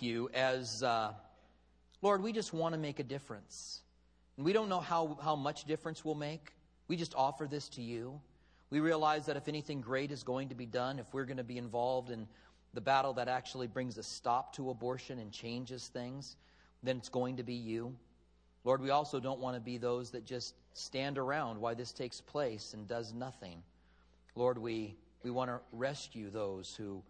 you as, Lord, we just want to make a difference. And we don't know how much difference we'll make. We just offer this to you. We realize that if anything great is going to be done, if we're going to be involved in the battle that actually brings a stop to abortion and changes things, then it's going to be you. Lord, we also don't want to be those that just stand around while this takes place and does nothing. Lord, we want to rescue those who,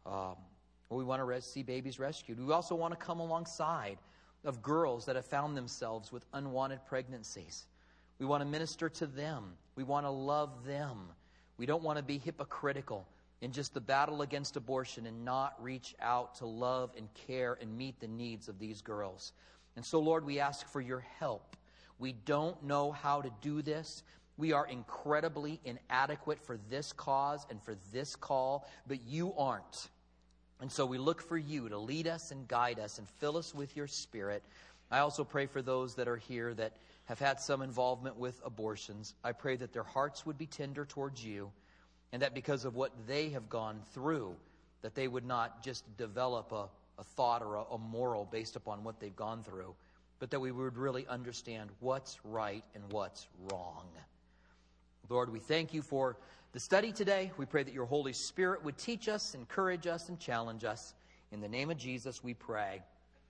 we want to see babies rescued. We also want to come alongside of girls that have found themselves with unwanted pregnancies. We want to minister to them. We want to love them. We don't want to be hypocritical in just the battle against abortion and not reach out to love and care and meet the needs of these girls. And so, Lord, we ask for your help. We don't know how to do this. We are incredibly inadequate for this cause and for this call, but you aren't. And so we look for you to lead us and guide us and fill us with your Spirit. I also pray for those that are here that have had some involvement with abortions. I pray that their hearts would be tender towards you, and that because of what they have gone through, that they would not just develop a thought or a moral based upon what they've gone through, but that we would really understand what's right and what's wrong. Lord, we thank you for the study today. We pray that your Holy Spirit would teach us, encourage us, and challenge us. In the name of Jesus we pray.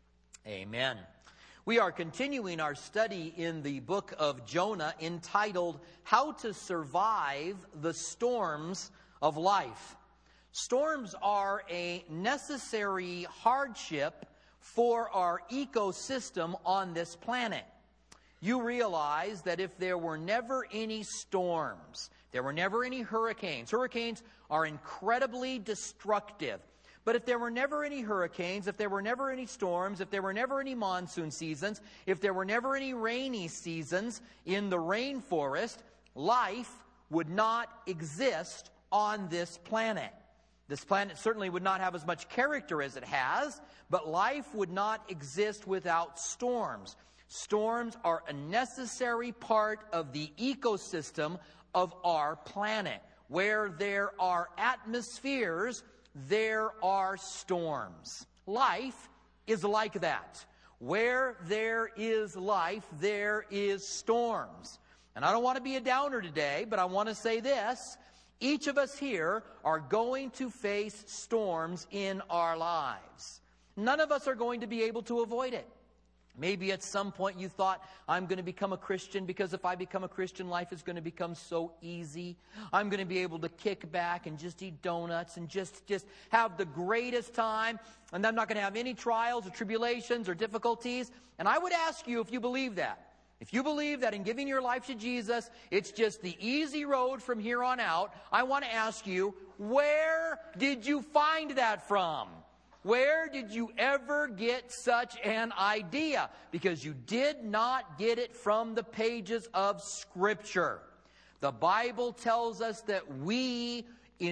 Amen. We are continuing our study in the book of Jonah entitled, How to Survive the Storms of Life. Storms are a necessary hardship for our ecosystem on this planet. You realize that if there were never any storms, there were never any hurricanes. Hurricanes are incredibly destructive. But if there were never any hurricanes, if there were never any storms, if there were never any monsoon seasons, if there were never any rainy seasons in the rainforest, life would not exist on this planet. This planet certainly would not have as much character as it has, but life would not exist without storms. Storms are a necessary part of the ecosystem of our planet. Where there are atmospheres, there are storms. Life is like that. Where there is life, there is storms. And I don't want to be a downer today, but I want to say this. Each of us here are going to face storms in our lives. None of us are going to be able to avoid it. Maybe at some point you thought, I'm going to become a Christian because if I become a Christian, life is going to become so easy. I'm going to be able to kick back and just eat donuts and just have the greatest time. And I'm not going to have any trials or tribulations or difficulties. And I would ask you if you believe that. If you believe that in giving your life to Jesus, it's just the easy road from here on out, I want to ask you, where did you find that from? Where did you ever get such an idea? Because you did not get it from the pages of Scripture. The Bible tells us that we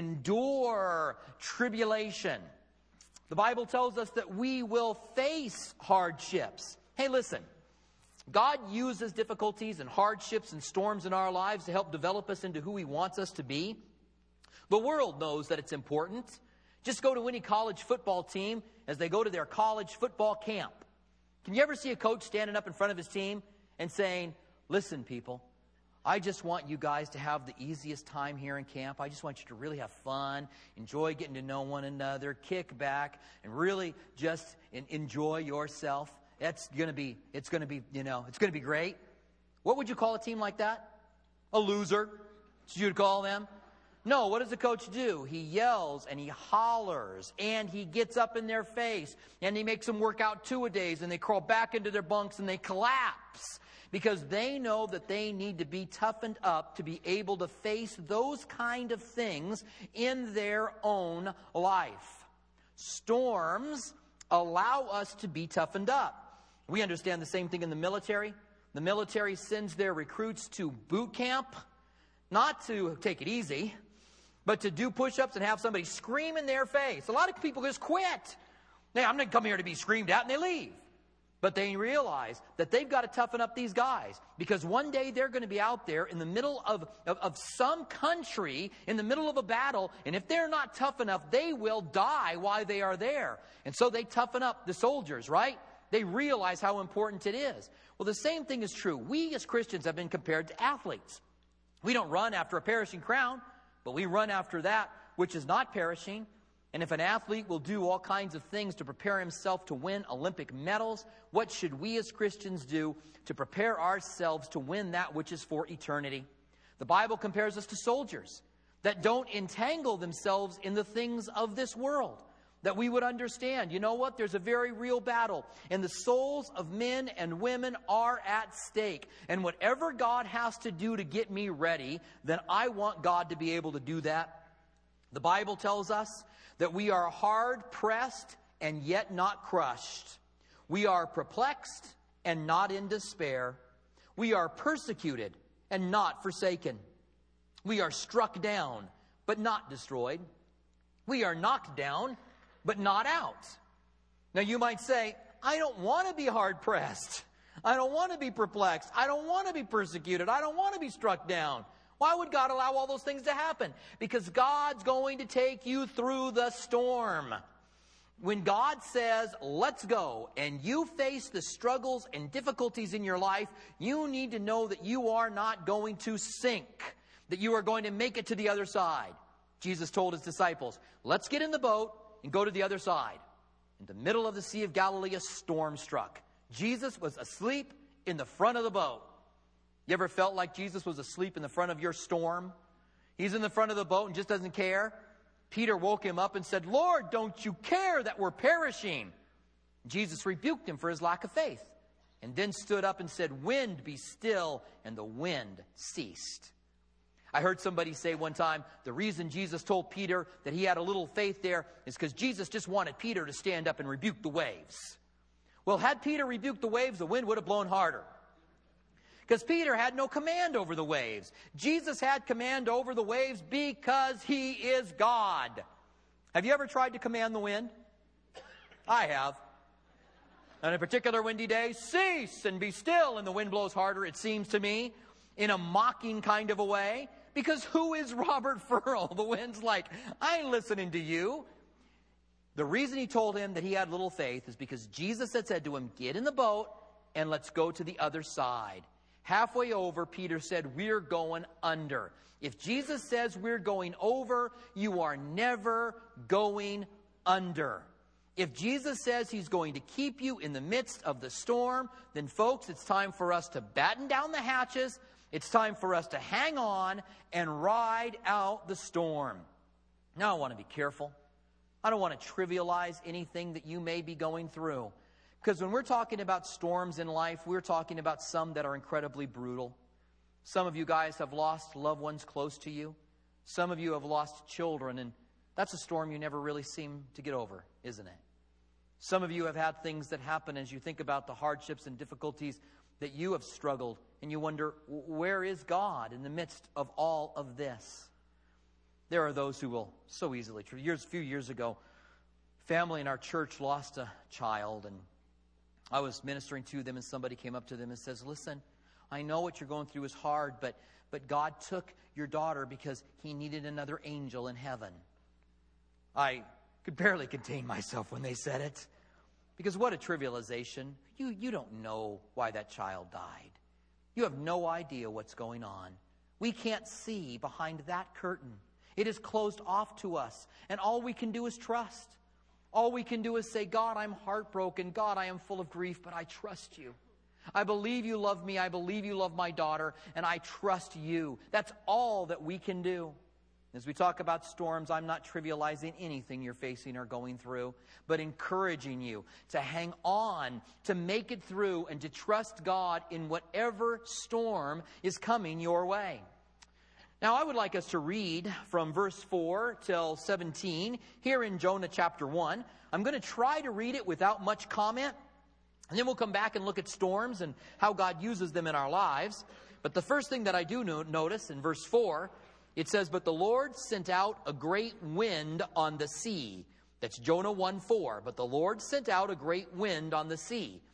endure tribulation. The Bible tells us that we will face hardships. Hey, listen. God uses difficulties and hardships and storms in our lives to help develop us into who He wants us to be. The world knows that it's important. Just go to any college football team as they go to their college football camp. Can you ever see a coach standing up in front of his team and saying, listen, people, I just want you guys to have the easiest time here in camp. I just want you to really have fun, enjoy getting to know one another, kick back, and really just enjoy yourself. It's going to be great. What would you call a team like that? A loser. That's what you'd call them. No, what does the coach do? He yells and he hollers and he gets up in their face and he makes them work out 2-a-days and they crawl back into their bunks and they collapse because they know that they need to be toughened up to be able to face those kind of things in their own life. Storms allow us to be toughened up. We understand the same thing in the military. The military sends their recruits to boot camp, not to take it easy, but to do push-ups and have somebody scream in their face. A lot of people just quit. Hey, I'm going to come here to be screamed at, and they leave. But they realize that they've got to toughen up these guys, because one day they're going to be out there in the middle of some country, in the middle of a battle, and if they're not tough enough, they will die while they are there. And so they toughen up the soldiers, right? They realize how important it is. Well, the same thing is true. We as Christians have been compared to athletes. We don't run after a perishing crown, but we run after that which is not perishing. And if an athlete will do all kinds of things to prepare himself to win Olympic medals, what should we as Christians do to prepare ourselves to win that which is for eternity? The Bible compares us to soldiers that don't entangle themselves in the things of this world. That we would understand, you know what? There's a very real battle, and the souls of men and women are at stake. And whatever God has to do to get me ready, then I want God to be able to do that. The Bible tells us that we are hard-pressed and yet not crushed. We are perplexed and not in despair. We are persecuted and not forsaken. We are struck down but not destroyed. We are knocked down but not out. Now you might say, I don't want to be hard-pressed. I don't want to be perplexed. I don't want to be persecuted. I don't want to be struck down. Why would God allow all those things to happen? Because God's going to take you through the storm. When God says, let's go, and you face the struggles and difficulties in your life, you need to know that you are not going to sink, that you are going to make it to the other side. Jesus told his disciples, let's get in the boat and go to the other side. In the middle of the Sea of Galilee, a storm struck. Jesus was asleep in the front of the boat. You ever felt like Jesus was asleep in the front of your storm? He's in the front of the boat and just doesn't care. Peter woke him up and said, Lord, don't you care that we're perishing? Jesus rebuked him for his lack of faith, and then stood up and said, wind, be still, and the wind ceased. I heard somebody say one time, the reason Jesus told Peter that he had a little faith there is because Jesus just wanted Peter to stand up and rebuke the waves. Well, had Peter rebuked the waves, the wind would have blown harder. Because Peter had no command over the waves. Jesus had command over the waves because he is God. Have you ever tried to command the wind? I have. On a particular windy day, cease and be still, and the wind blows harder, it seems to me, in a mocking kind of a way. Because who is Robert Furl? The wind's like, I ain't listening to you. The reason he told him that he had little faith is because Jesus had said to him, get in the boat and let's go to the other side. Halfway over, Peter said, we're going under. If Jesus says we're going over, you are never going under. If Jesus says he's going to keep you in the midst of the storm, then folks, it's time for us to batten down the hatches. It's time for us to hang on and ride out the storm. Now, I want to be careful. I don't want to trivialize anything that you may be going through. Because when we're talking about storms in life, we're talking about some that are incredibly brutal. Some of you guys have lost loved ones close to you. Some of you have lost children, and that's a storm you never really seem to get over, isn't it? Some of you have had things that happen as you think about the hardships and difficulties that you have struggled, and you wonder, where is God in the midst of all of this? There are those who will so easily. A few years ago, family in our church lost a child, and I was ministering to them, and somebody came up to them and says, listen, I know what you're going through is hard, but God took your daughter because he needed another angel in heaven. I could barely contain myself when they said it. Because what a trivialization. You don't know why that child died. You have no idea what's going on. We can't see behind that curtain. It is closed off to us. And all we can do is trust. All we can do is say, God, I'm heartbroken. God, I am full of grief, but I trust you. I believe you love me. I believe you love my daughter, and I trust you. That's all that we can do. As we talk about storms, I'm not trivializing anything you're facing or going through, but encouraging you to hang on, to make it through, and to trust God in whatever storm is coming your way. Now, I would like us to read from verse 4 till 17 here in Jonah chapter 1. I'm going to try to read it without much comment, and then we'll come back and look at storms and how God uses them in our lives. But the first thing that I do notice in verse 4, it says, but the Lord sent out a great wind on the sea. That's Jonah 1:4. But the Lord sent out a great wind on the sea,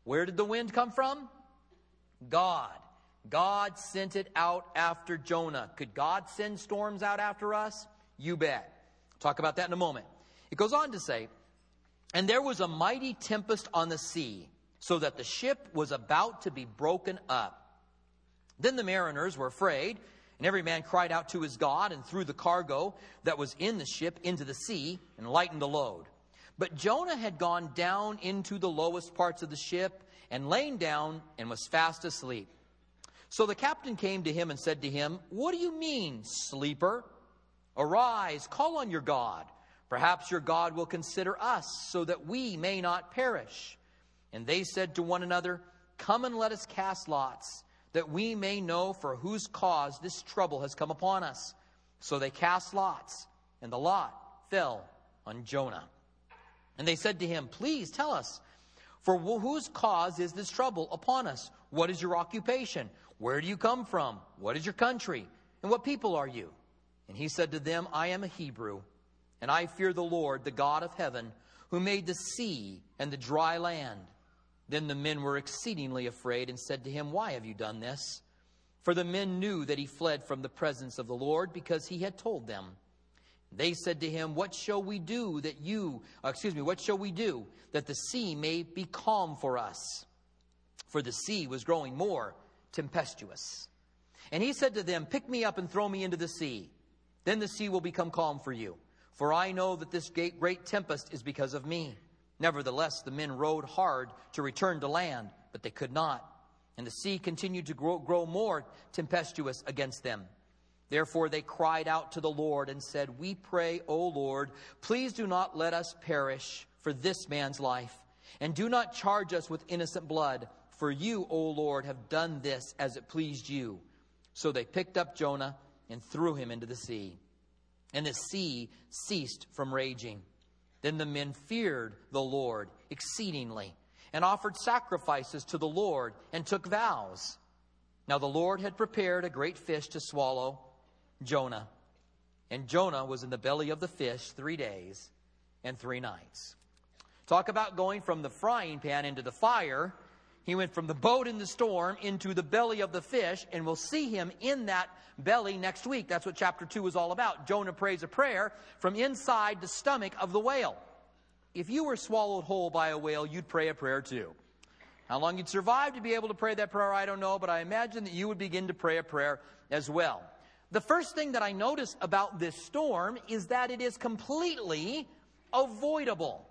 Where did the wind come from? God. God sent it out after Jonah. Could God send storms out after us? You bet. Talk about that in a moment. It goes on to say, and there was a mighty tempest on the sea, so that the ship was about to be broken up. Then the mariners were afraid, and every man cried out to his God, and threw the cargo that was in the ship into the sea, and lightened the load. But Jonah had gone down into the lowest parts of the ship, and lain down, and was fast asleep. So the captain came to him and said to him, "What do you mean, sleeper? Arise, call on your God. Perhaps your God will consider us, so that we may not perish." And they said to one another, "Come and let us cast lots, that we may know for whose cause this trouble has come upon us." So they cast lots, and the lot fell on Jonah. And they said to him, "Please tell us, for whose cause is this trouble upon us? What is your occupation? Where do you come from? What is your country? And what people are you?" And he said to them, "I am a Hebrew, and I fear the Lord, the God of heaven, who made the sea and the dry land." Then the men were exceedingly afraid and said to him, "Why have you done this?" For the men knew that he fled from the presence of the Lord, because he had told them. They said to him, what shall we do that the sea may be calm for us?" For the sea was growing more tempestuous. And he said to them, "Pick me up and throw me into the sea. Then the sea will become calm for you. For I know that this great tempest is because of me." Nevertheless, the men rowed hard to return to land, but they could not. And the sea continued to grow more tempestuous against them. Therefore they cried out to the Lord and said, "We pray, O Lord, please do not let us perish for this man's life, and do not charge us with innocent blood. For you, O Lord, have done this as it pleased you." So they picked up Jonah and threw him into the sea. And the sea ceased from raging. Then the men feared the Lord exceedingly, and offered sacrifices to the Lord, and took vows. Now the Lord had prepared a great fish to swallow Jonah. And Jonah was in the belly of the fish 3 days and 3 nights. Talk about going from the frying pan into the fire. He went from the boat in the storm into the belly of the fish, and we'll see him in that belly next week. That's what chapter 2 is all about. Jonah prays a prayer from inside the stomach of the whale. If you were swallowed whole by a whale, you'd pray a prayer too. How long you'd survive to be able to pray that prayer, I don't know, but I imagine that you would begin to pray a prayer as well. The first thing that I notice about this storm is that it is completely avoidable.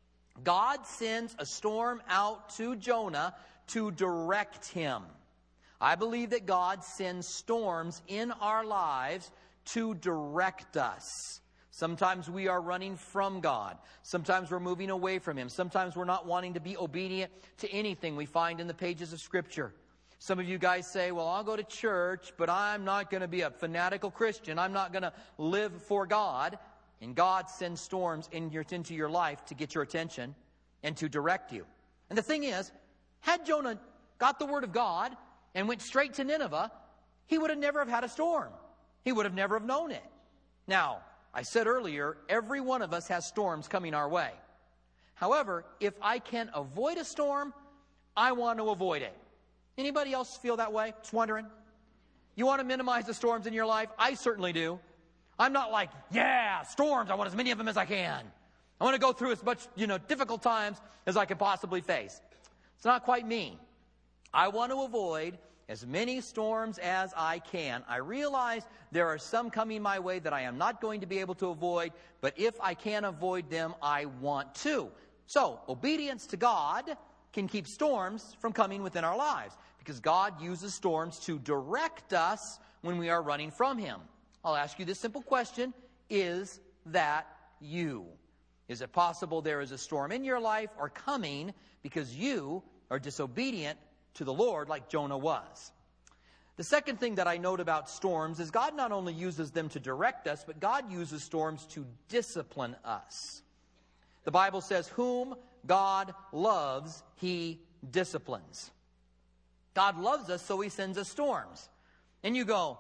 God sends a storm out to Jonah to direct him. I believe that God sends storms in our lives to direct us. Sometimes we are running from God. Sometimes we're moving away from Him. Sometimes we're not wanting to be obedient to anything we find in the pages of Scripture. Some of you guys say, "Well, I'll go to church, but I'm not going to be a fanatical Christian. I'm not going to live for God." And God sends storms into your life to get your attention and to direct you. And the thing is, had Jonah got the word of God and went straight to Nineveh, he would have never have had a storm. He would have never have known it. Now, I said earlier, every one of us has storms coming our way. However, if I can avoid a storm, I want to avoid it. Anybody else feel that way? Just wondering. You want to minimize the storms in your life? I certainly do. I'm not like, yeah, storms, I want as many of them as I can. I want to go through as much, difficult times as I can possibly face. It's not quite me. I want to avoid as many storms as I can. I realize there are some coming my way that I am not going to be able to avoid, but if I can avoid them, I want to. So, obedience to God can keep storms from coming within our lives, because God uses storms to direct us when we are running from Him. I'll ask you this simple question: is that you? Is it possible there is a storm in your life or coming because you are disobedient to the Lord like Jonah was? The second thing that I note about storms is God not only uses them to direct us, but God uses storms to discipline us. The Bible says, whom God loves, He disciplines. God loves us, so He sends us storms. And you go,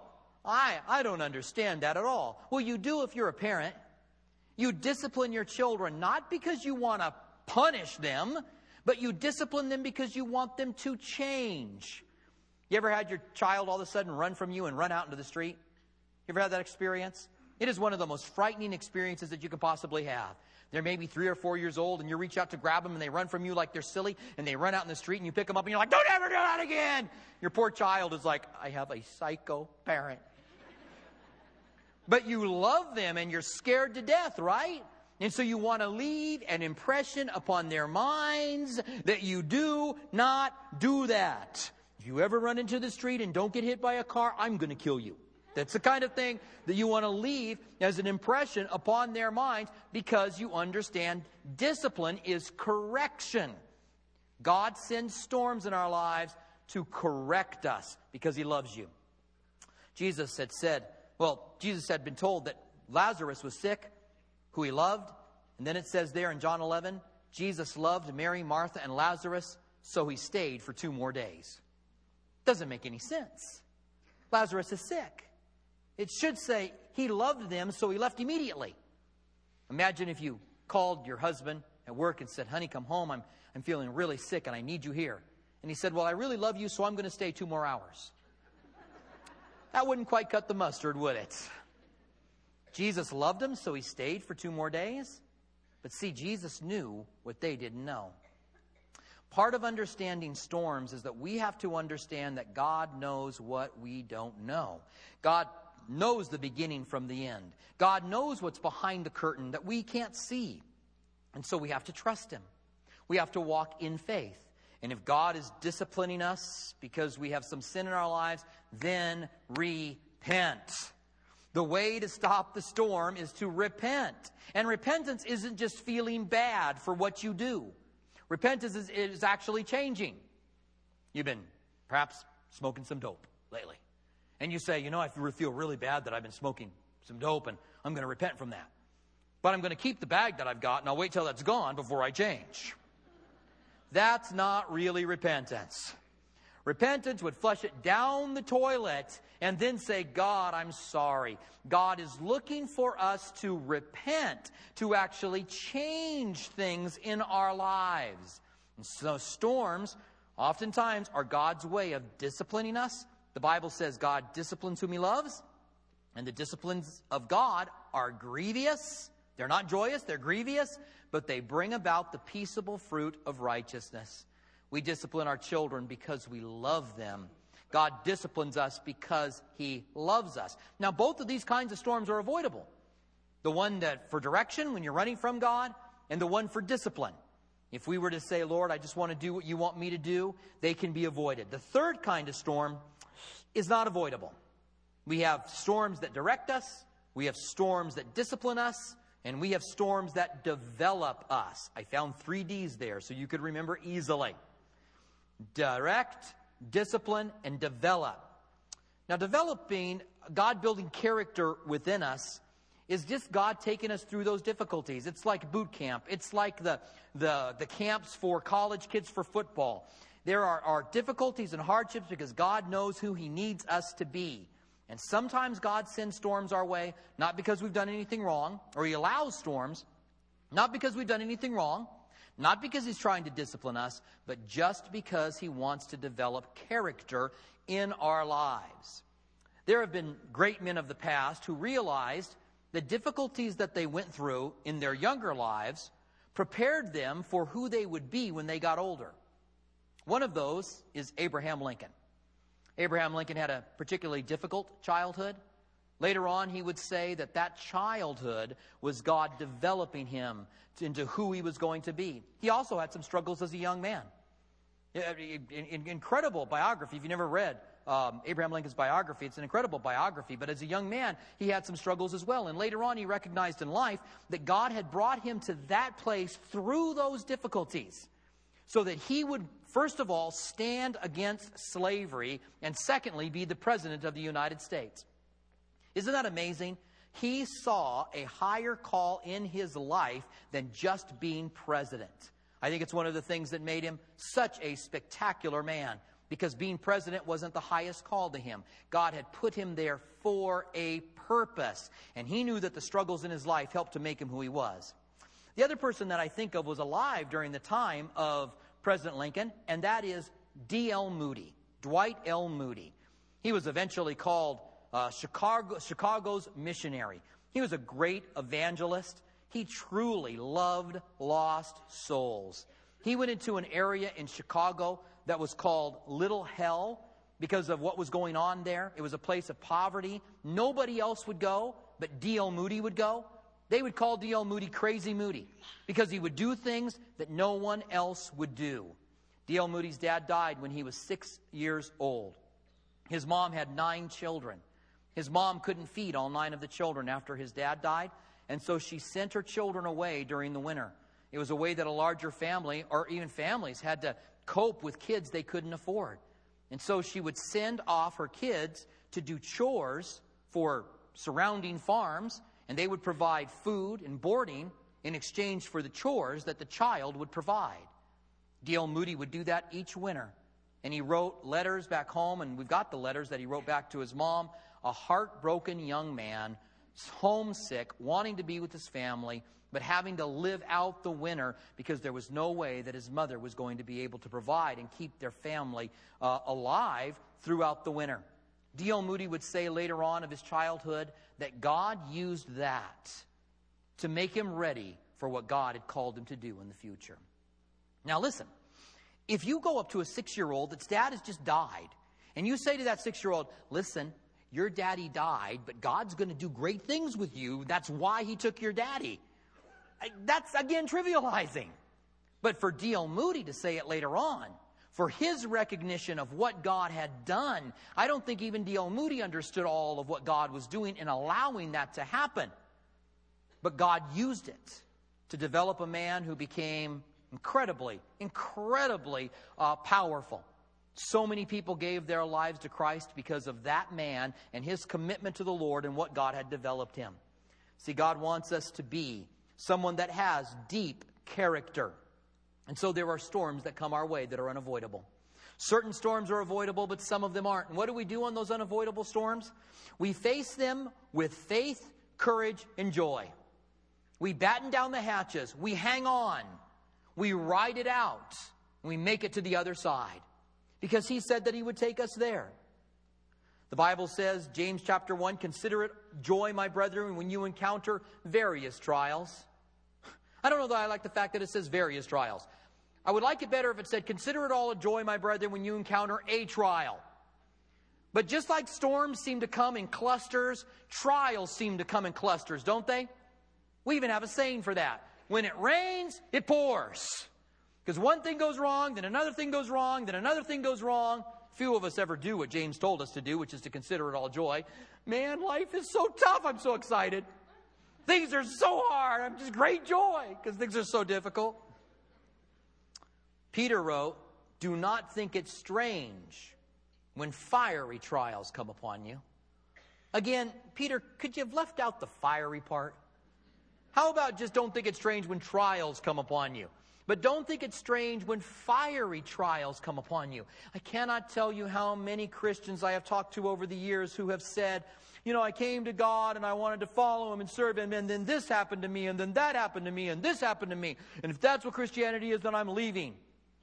I don't understand that at all. Well, you do if you're a parent. You discipline your children not because you want to punish them, But you discipline them because you want them to change. You ever had your child all of a sudden run from you and run out into the street? You ever had that experience? It is one of the most frightening experiences that you could possibly have. They're maybe 3 or 4 years old, and you reach out to grab them, and they run from you like they're silly, and they run out in the street, and you pick them up, and you're like, don't ever do that again! Your poor child is like, I have a psycho parent. But you love them, and you're scared to death, right? And so you want to leave an impression upon their minds that you do not do that. If you ever run into the street and don't get hit by a car, I'm going to kill you. That's the kind of thing that you want to leave as an impression upon their minds because you understand discipline is correction. God sends storms in our lives to correct us because He loves you. Jesus had been told that Lazarus was sick, who He loved. And then it says there in John 11, Jesus loved Mary, Martha, and Lazarus, so He stayed for 2 more days. Doesn't make any sense. Lazarus is sick. It should say He loved them, so He left immediately. Imagine if you called your husband at work and said, honey, come home. I'm feeling really sick and I need you here. And he said, well, I really love you, so I'm going to stay 2 more hours. That wouldn't quite cut the mustard, would it? Jesus loved them, so He stayed for 2 more days. But see, Jesus knew what they didn't know. Part of understanding storms is that we have to understand that God knows what we don't know. God knows the beginning from the end. God knows what's behind the curtain that we can't see. And so we have to trust Him. We have to walk in faith. And if God is disciplining us because we have some sin in our lives, then repent. The way to stop the storm is to repent. And repentance isn't just feeling bad for what you do. Repentance is actually changing. You've been perhaps smoking some dope lately. And you say, I feel really bad that I've been smoking some dope and I'm going to repent from that. But I'm going to keep the bag that I've got and I'll wait till that's gone before I change. That's not really repentance. Repentance would flush it down the toilet and then say, God, I'm sorry. God is looking for us to repent, to actually change things in our lives. And so storms oftentimes are God's way of disciplining us. The Bible says God disciplines whom He loves, and the disciplines of God are grievous. They're not joyous, they're grievous, but they bring about the peaceable fruit of righteousness. We discipline our children because we love them. God disciplines us because He loves us. Now, both of these kinds of storms are avoidable. The one that for direction, when you're running from God, and the one for discipline. If we were to say, Lord, I just want to do what you want me to do, they can be avoided. The third kind of storm is not avoidable. We have storms that direct us, we have storms that discipline us, and we have storms that develop us. I found 3 Ds there so you could remember easily. Direct, discipline, and develop. Now, developing, God building character within us is just God taking us through those difficulties. It's like boot camp. It's like the camps for college kids for football. There are difficulties and hardships because God knows who He needs us to be. And sometimes God sends storms our way, not because we've done anything wrong, or He allows storms, not because we've done anything wrong, not because He's trying to discipline us, but just because He wants to develop character in our lives. There have been great men of the past who realized the difficulties that they went through in their younger lives prepared them for who they would be when they got older. One of those is Abraham Lincoln. Abraham Lincoln had a particularly difficult childhood. Later on, he would say that childhood was God developing him into who he was going to be. He also had some struggles as a young man. Incredible biography. If you never read Abraham Lincoln's biography, it's an incredible biography. But as a young man, he had some struggles as well. And later on, he recognized in life that God had brought him to that place through those difficulties so that he would, first of all, stand against slavery, and secondly, be the President of the United States. Isn't that amazing? He saw a higher call in his life than just being president. I think it's one of the things that made him such a spectacular man, because being president wasn't the highest call to him. God had put him there for a purpose, and he knew that the struggles in his life helped to make him who he was. The other person that I think of was alive during the time of President Lincoln, and that is D.L. Moody, Dwight L. Moody. He was eventually called Chicago's missionary. He was a great evangelist. He truly loved lost souls. He went into an area in Chicago that was called Little Hell because of what was going on there. It was a place of poverty. Nobody else would go, but D.L. Moody would go. They would call D.L. Moody Crazy Moody because he would do things that no one else would do. D.L. Moody's dad died when he was 6 years old. His mom had 9 children. His mom couldn't feed all 9 of the children after his dad died, and so she sent her children away during the winter. It was a way that a larger family, or even families, had to cope with kids they couldn't afford. And so she would send off her kids to do chores for surrounding farms, and they would provide food and boarding in exchange for the chores that the child would provide. D.L. Moody would do that each winter. And he wrote letters back home, and we've got the letters that he wrote back to his mom. A heartbroken young man, homesick, wanting to be with his family, but having to live out the winter because there was no way that his mother was going to be able to provide and keep their family alive throughout the winter. D.L. Moody would say later on of his childhood that God used that to make him ready for what God had called him to do in the future. Now listen, if you go up to a 6-year-old that's dad has just died, and you say to that 6-year-old, listen, your daddy died, but God's going to do great things with you. That's why he took your daddy. That's, again, trivializing. But for D.L. Moody to say it later on, for his recognition of what God had done, I don't think even D.L. Moody understood all of what God was doing in allowing that to happen. But God used it to develop a man who became incredibly powerful. So many people gave their lives to Christ because of that man and his commitment to the Lord and what God had developed him. See, God wants us to be someone that has deep character. And so there are storms that come our way that are unavoidable. Certain storms are avoidable, but some of them aren't. And what do we do on those unavoidable storms? We face them with faith, courage, and joy. We batten down the hatches. We hang on. We ride it out. We make it to the other side. Because he said that he would take us there. The Bible says, James chapter 1, consider it joy, my brethren, when you encounter various trials. I don't know that I like the fact that it says various trials. I would like it better if it said, consider it all a joy, my brethren, when you encounter a trial. But just like storms seem to come in clusters, trials seem to come in clusters, don't they? We even have a saying for that. When it rains, it pours. Because one thing goes wrong, then another thing goes wrong, then another thing goes wrong. Few of us ever do what James told us to do, which is to consider it all joy. Man, life is so tough. I'm so excited. Things are so hard. I'm just great joy because things are so difficult. Peter wrote, do not think it strange when fiery trials come upon you. Again, Peter, could you have left out the fiery part? How about just don't think it's strange when trials come upon you? But don't think it's strange when fiery trials come upon you. I cannot tell you how many Christians I have talked to over the years who have said, you know, I came to God and I wanted to follow Him and serve Him, and then this happened to me, and then that happened to me, and this happened to me. And if that's what Christianity is, then I'm leaving.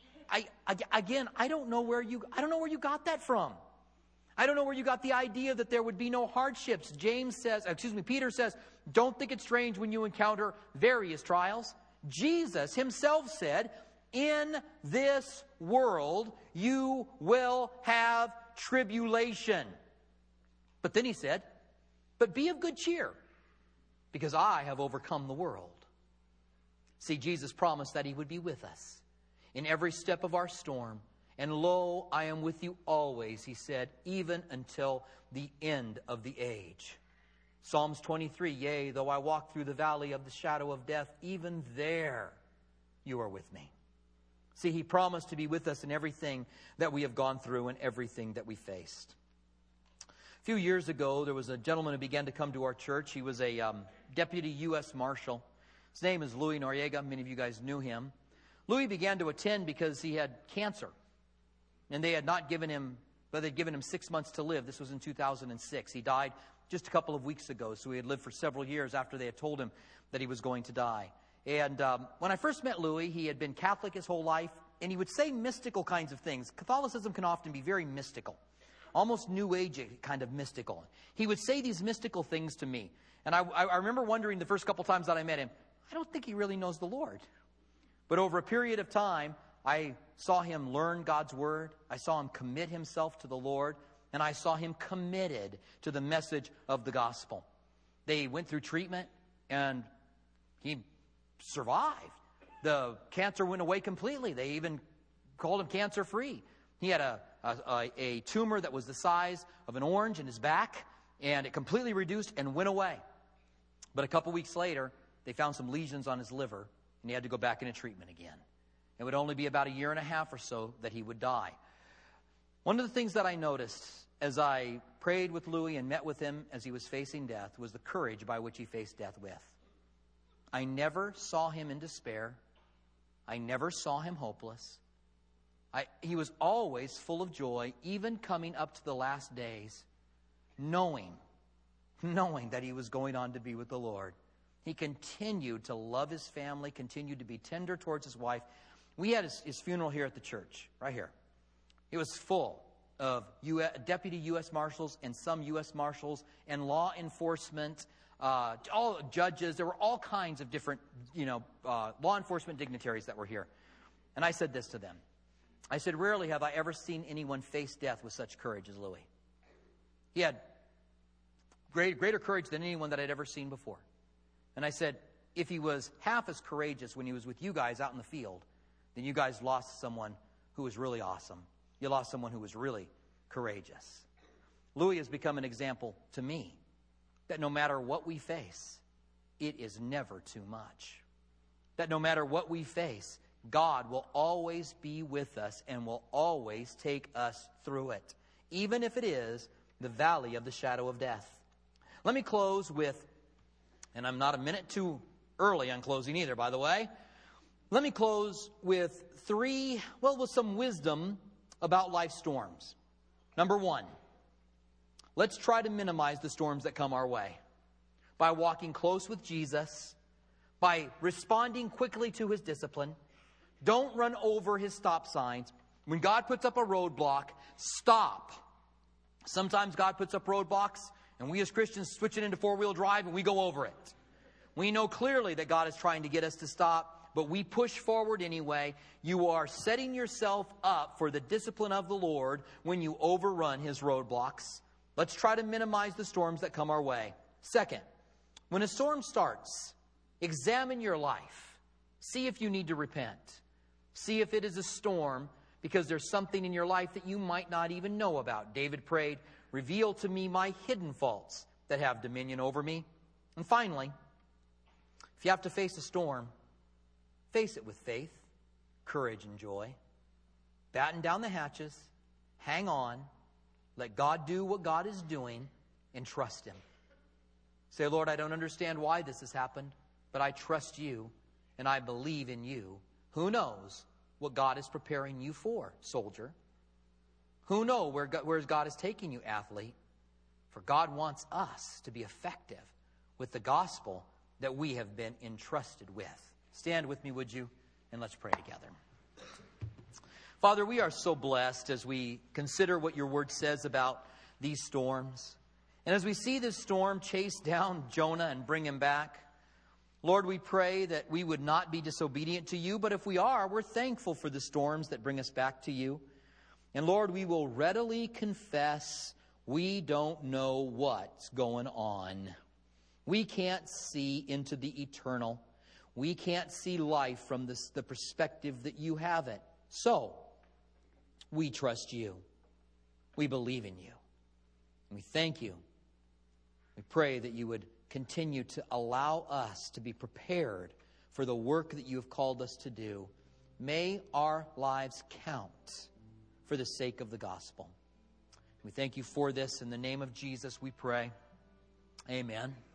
I don't know where you got that from. I don't know where you got the idea that there would be no hardships. Peter says, don't think it's strange when you encounter various trials. Jesus himself said, in this world you will have tribulation. But then he said, but be of good cheer, because I have overcome the world. See, Jesus promised that He would be with us in every step of our storm. And lo, I am with you always, He said, even until the end of the age. Psalms 23, yea, though I walk through the valley of the shadow of death, even there you are with me. See, He promised to be with us in everything that we have gone through and everything that we faced. A few years ago, there was a gentleman who began to come to our church. He was a deputy U.S. Marshal. His name is Louis Noriega. Many of you guys knew him. Louis began to attend because he had cancer. And they had not given him, but they'd given him 6 months to live. This was in 2006. He died just a couple of weeks ago, so he had lived for several years after they had told him that he was going to die. And when I first met Louis, he had been Catholic his whole life, and he would say mystical kinds of things. Catholicism can often be very mystical, almost New Age kind of mystical. He would say these mystical things to me. And I remember wondering the first couple times that I met him, I don't think he really knows the Lord. But over a period of time, I saw him learn God's word. I saw him commit himself to the Lord. And I saw him committed to the message of the gospel. They went through treatment, and he survived. The cancer went away completely. They even called him cancer-free. He had a tumor that was the size of an orange in his back, and it completely reduced and went away. But a couple weeks later, they found some lesions on his liver, and he had to go back into treatment again. It would only be about a year and a half or so that he would die. One of the things that I noticed as I prayed with Louis and met with him as he was facing death was the courage by which he faced death with. I never saw him in despair. I never saw him hopeless. He was always full of joy, even coming up to the last days, knowing that he was going on to be with the Lord. He continued to love his family, continued to be tender towards his wife. We had his funeral here at the church, right here. It was full of deputy U.S. Marshals and some U.S. Marshals and law enforcement, all judges. There were all kinds of different, law enforcement dignitaries that were here. And I said this to them. I said, rarely have I ever seen anyone face death with such courage as Louis. He had greater courage than anyone that I'd ever seen before. And I said, if he was half as courageous when he was with you guys out in the field, then you guys lost someone who was really awesome. You lost someone who was really courageous. Louis has become an example to me that no matter what we face, it is never too much. That no matter what we face, God will always be with us and will always take us through it, even if it is the valley of the shadow of death. Let me close with, and I'm not a minute too early on closing either, by the way. Let me close with with some wisdom about life storms. Number one, let's try to minimize the storms that come our way by walking close with Jesus, by responding quickly to his discipline. Don't run over his stop signs. When God puts up a roadblock, stop. Sometimes God puts up roadblocks, and we as Christians switch it into four-wheel drive, and we go over it. We know clearly that God is trying to get us to stop, but we push forward anyway. You are setting yourself up for the discipline of the Lord when you overrun his roadblocks. Let's try to minimize the storms that come our way. Second, when a storm starts, examine your life. See if you need to repent. See if it is a storm because there's something in your life that you might not even know about. David prayed, reveal to me my hidden faults that have dominion over me. And finally, if you have to face a storm, face it with faith, courage, and joy. Batten down the hatches, hang on, let God do what God is doing, and trust him. Say, Lord, I don't understand why this has happened, but I trust you, and I believe in you. Who knows what God is preparing you for, soldier? Who knows where God is taking you, athlete? For God wants us to be effective with the gospel that we have been entrusted with. Stand with me, would you? And let's pray together. Father, we are so blessed as we consider what your word says about these storms. And as we see this storm chase down Jonah and bring him back, Lord, we pray that we would not be disobedient to you, but if we are, we're thankful for the storms that bring us back to you. And Lord, we will readily confess we don't know what's going on. We can't see into the eternal. We can't see life from the perspective that you have it. So, we trust you. We believe in you. We thank you. We pray that you would continue to allow us to be prepared for the work that you have called us to do. May our lives count for the sake of the gospel. We thank you for this. In the name of Jesus, we pray. Amen.